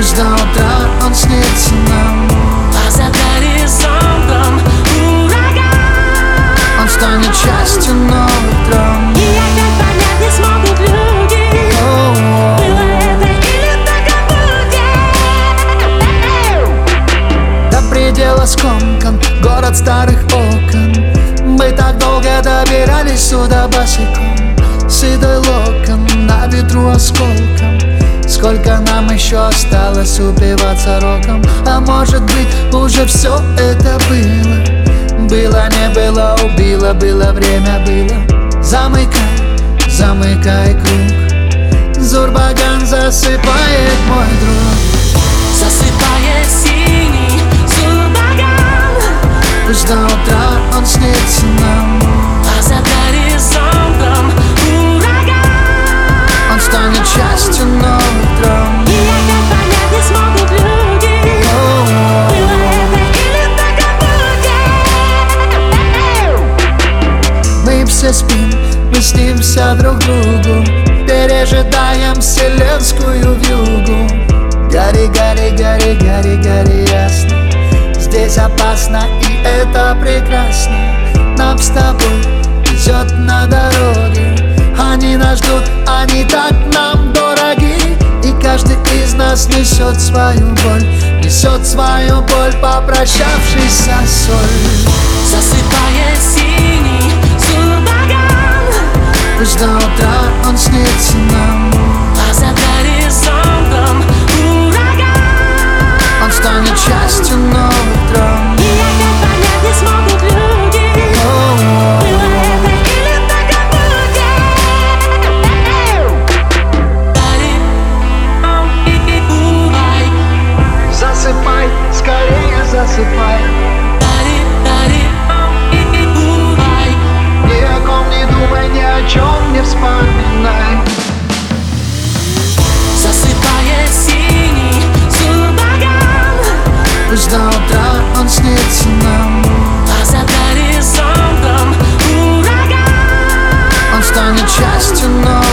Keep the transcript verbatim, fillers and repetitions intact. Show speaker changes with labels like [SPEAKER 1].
[SPEAKER 1] Пусть до утра он снится нам,
[SPEAKER 2] а за горизонтом ураган.
[SPEAKER 1] он станет частью новых драм.
[SPEAKER 2] И опять понять не смогут люди,
[SPEAKER 1] О-о-о.
[SPEAKER 2] было это или так и будет.
[SPEAKER 1] До предела скомкан город старых окон. Мы так долго добирались сюда босиком, седой локон на ветру осколком. Сколько нам еще осталось упиваться роком? А может быть, уже все это было? Было, не было, убило, было, время было. Замыкай, замыкай круг, Зурбаган засыпает, мой друг.
[SPEAKER 2] Засыпает синий Зурбаган,
[SPEAKER 1] Пусть до утра он снится нам,
[SPEAKER 2] а за горизонтом ураган.
[SPEAKER 1] он станет частью новых драм.
[SPEAKER 2] И опять понять не смогут люди,
[SPEAKER 1] О-о-о.
[SPEAKER 2] было это или так и будет.
[SPEAKER 1] Мы все спим, мы снимся друг другу, пережидаем вселенскую вьюгу. Гори, гори, гори, гори, гори ясно, здесь опасно и это прекрасно. Нам с тобой везет на дороге, они нас ждут, они так нам дороги. И каждый из нас несет свою боль, несет свою боль, попрощавшись со соль.
[SPEAKER 2] Засыпает синий Зурбаган,
[SPEAKER 1] Пусть до утра он снится нам,
[SPEAKER 2] а за горизонтом ураган.
[SPEAKER 1] он станет частью новых драм.
[SPEAKER 2] И опять понять не смогут люди,
[SPEAKER 1] О-о-о.
[SPEAKER 2] было это или так и будет.
[SPEAKER 1] Засыпай, скорее засыпай, ни о ком не думай, ни о чем не вспоминай.
[SPEAKER 2] Засыпает синий Зурбаган,
[SPEAKER 1] Пусть до утра он снится нам,
[SPEAKER 2] а за горизонтом ураган.
[SPEAKER 1] он станет частью новых